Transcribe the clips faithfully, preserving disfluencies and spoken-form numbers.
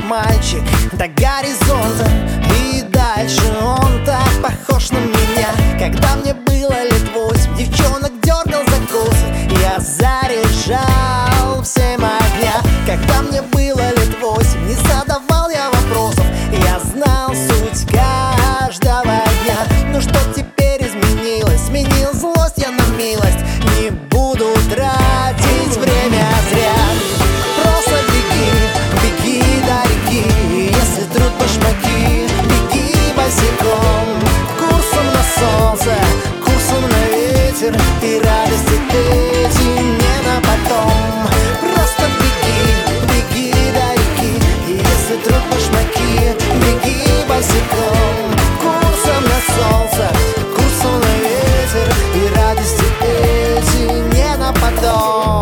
мальчик до горизонта, и дальше он так похож на меня. Когда мне было лет восемь, девчонок дергал за косы, я заряжал в семь огня. Когда мне было лет восемь, не задавал я вопросов, я знал суть каждого дня. Но что теперь изменилось? Сменил злость я на милость. Не буду тратить время зря. Просто беги, беги до реки. Если труд башмаки, беги босиком. Курсом на солнце, курсом на ветер, и радости эти не на потом. Просто беги, беги до реки. Если труд башмаки, беги босиком. Курсом на солнце, курсом на ветер, и радости эти не на потом.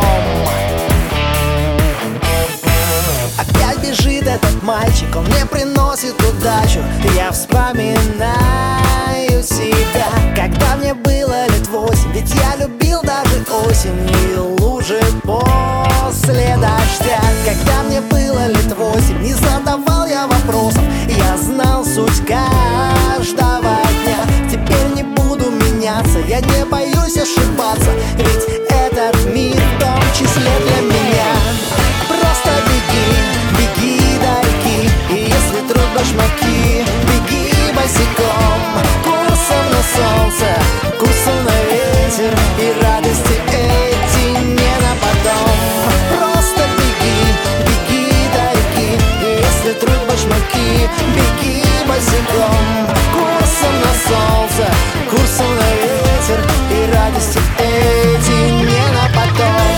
Опять бежит этот мальчик, он мне приносит удачу. Я вспоминаю себя, когда мне было лет восемь. Ведь я любил даже осень и лужи после дождя. Когда мне было лет восемь, не задавал я вопросов, я знал суть каждого дня. Теперь не буду меняться, я не боюсь ошибаться, ведь этот мир в том числе для меня. Просто беги, беги до реки, и если труд башмаки, беги босиком. Курсом на солнце, курсом на ветер, и радости эти не на потом. Просто беги, беги до реки, и если труд башмаки, беги босиком. Курсом на солнце, курсом на ветер, и радости эти не на потом.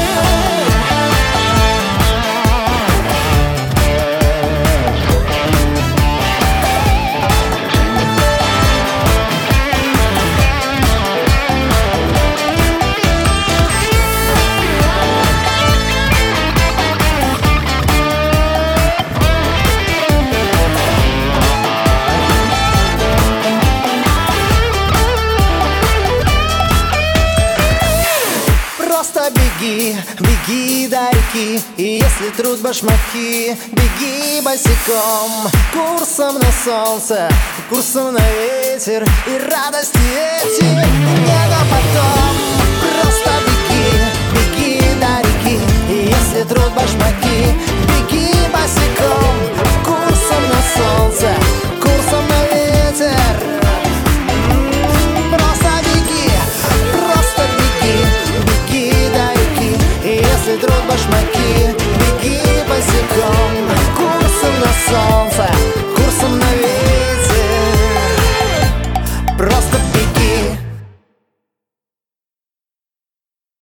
Просто беги, беги до реки, и если труд башмаки, беги босиком. Курсом на солнце, курсом на ветер, и радости эти не на потом. Просто беги, беги до реки, и если труд башмаки, беги босиком. Курсом на солнце, курсом на ветер. Просто беги, просто беги, беги до реки, и если труд башмаки,